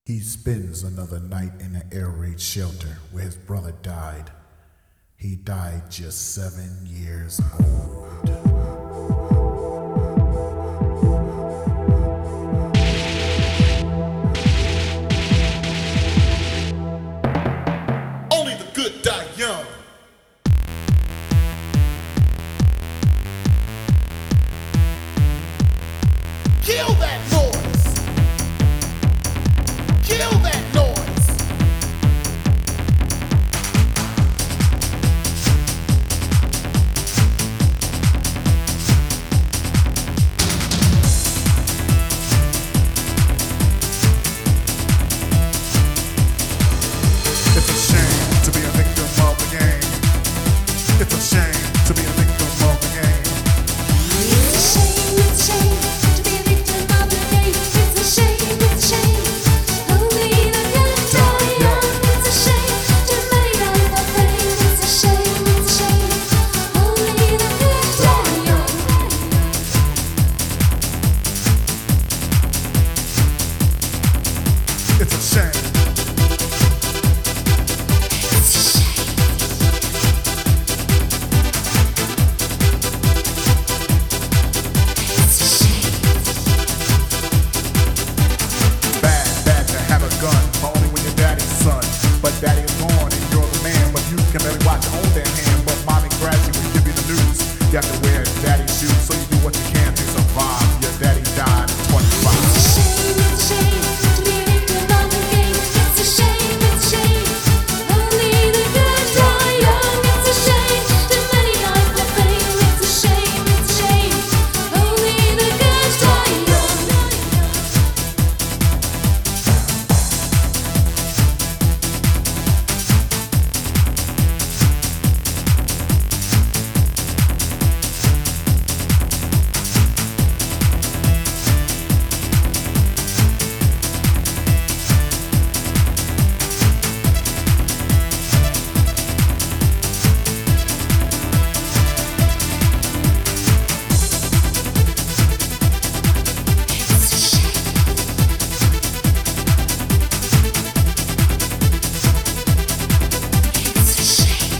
He spends another night in an air raid shelter where his brother died. He died just 7 years old. Only the good die young. Kill that noise! Kill that noise! It's a shame to be a victim of the game. It's a shame to be a victim of the game. It's a shame to be a victim of the game. It's a shame, only the good die young. It's a shame to many die for fame. It's a shame, only the good die young. It's a shame. It's a shame. It's a shame. Bad to have a gun, but only when your daddy's son. But daddy is gone and you're the man, but you can barely watch your own damn hand. But mommy grabs you and give you the news. You have to wear daddy's shoes, so you do what you can to survive. Your daddy died at 25. It's a shame to be a victim of the game. It's a shame, only the good die young. It's a shame that many die for fame. It's a shame, only the good die young. It's a shame. It's a shame.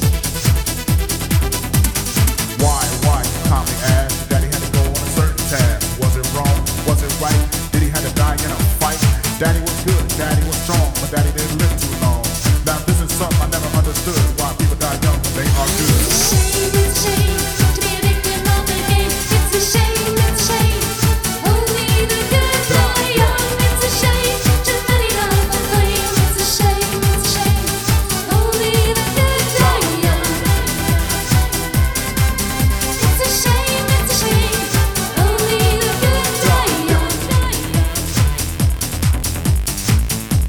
Why, you calmly ask? Daddy had to go on a certain task. Was it wrong? Was it right? Did he have to die in a fight? Daddy was good, daddy was strong, but daddy didn't live too long. Now this is something I never understood. Why people die young when they are good. It's a shame to be a victim of the game. It's a shame, only the good die young. It's a shame to many die for fame. It's a shame, only the good die young. It's a shame, only the good die young.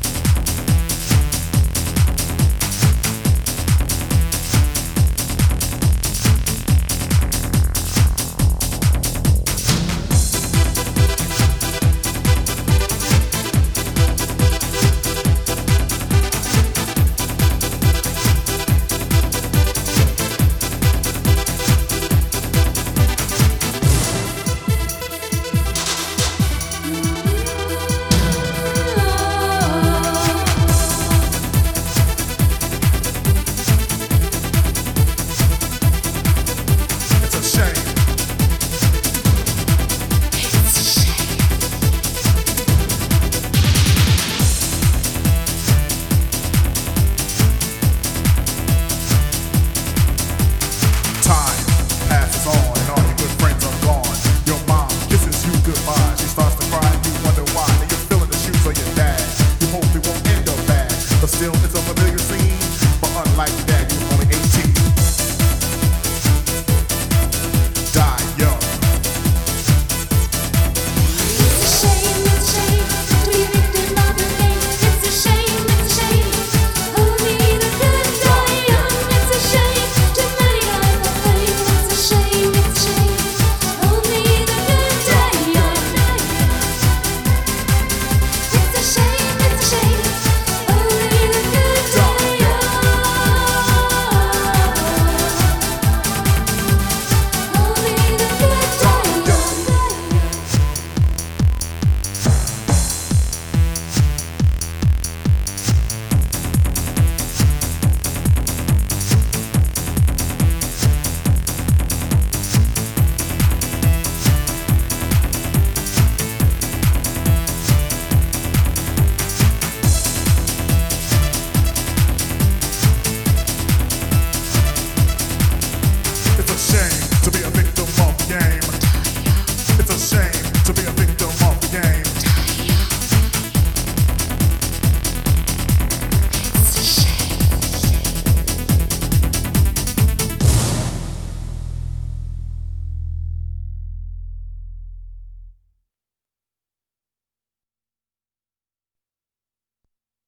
shame to be a victim